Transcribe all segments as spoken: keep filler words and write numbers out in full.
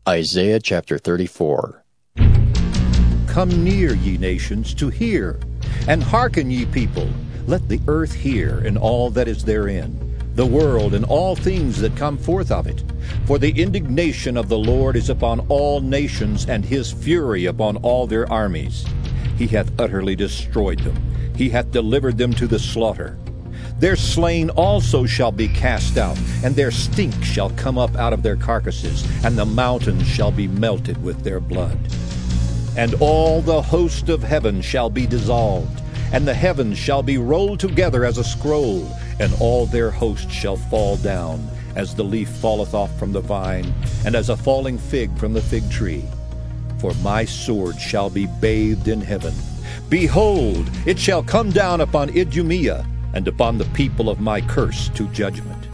Isaiah chapter thirty-four. Come near, ye nations, to hear, and hearken, ye people. Let the earth hear, and all that is therein, the world, and all things that come forth of it. For the indignation of the Lord is upon all nations, and his fury upon all their armies. He hath utterly destroyed them. He hath delivered them to the slaughter. Their slain also shall be cast out, and their stink shall come up out of their carcasses, and the mountains shall be melted with their blood. And all the host of heaven shall be dissolved, and the heavens shall be rolled together as a scroll, and all their host shall fall down, as the leaf falleth off from the vine, and as a falling fig from the fig tree. For my sword shall be bathed in heaven. Behold, it shall come down upon Idumea, and upon the people of my curse to judgment.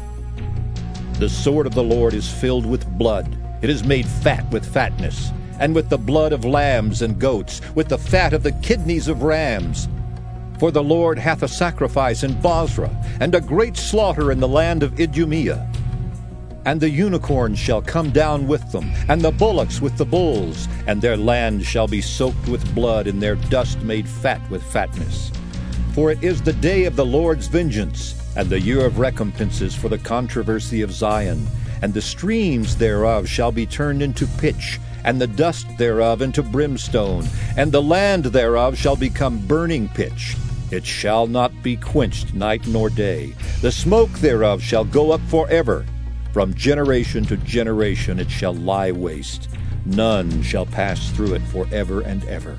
The sword of the Lord is filled with blood. It is made fat with fatness, and with the blood of lambs and goats, with the fat of the kidneys of rams. For the Lord hath a sacrifice in Bozrah, and a great slaughter in the land of Idumea. And the unicorns shall come down with them, and the bullocks with the bulls, and their land shall be soaked with blood, and their dust made fat with fatness. For it is the day of the Lord's vengeance, and the year of recompenses for the controversy of Zion. And the streams thereof shall be turned into pitch, and the dust thereof into brimstone, and the land thereof shall become burning pitch. It shall not be quenched night nor day. The smoke thereof shall go up forever. From generation to generation it shall lie waste. None shall pass through it forever and ever.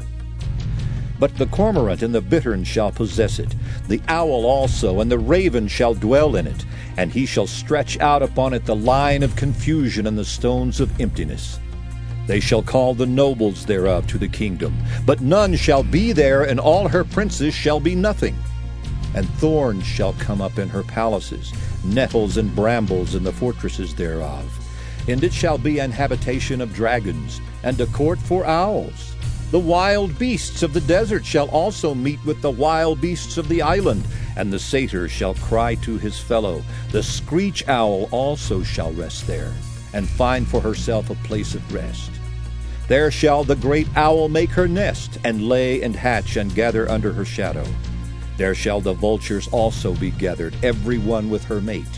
But the cormorant and the bittern shall possess it, the owl also, and the raven shall dwell in it, and he shall stretch out upon it the line of confusion and the stones of emptiness. They shall call the nobles thereof to the kingdom, but none shall be there, and all her princes shall be nothing. And thorns shall come up in her palaces, nettles and brambles in the fortresses thereof. And it shall be an habitation of dragons, and a court for owls. The wild beasts of the desert shall also meet with the wild beasts of the island, and the satyr shall cry to his fellow. The screech owl also shall rest there, and find for herself a place of rest. There shall the great owl make her nest, and lay and hatch and gather under her shadow. There shall the vultures also be gathered, every one with her mate.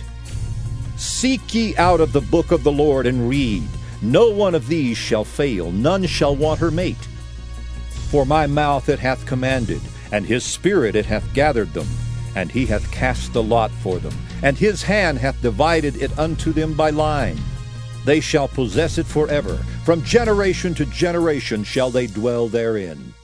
Seek ye out of the book of the Lord and read. No one of these shall fail, none shall want her mate. For my mouth it hath commanded, and his spirit it hath gathered them, and he hath cast the lot for them, and his hand hath divided it unto them by line. They shall possess it forever. From generation to generation shall they dwell therein.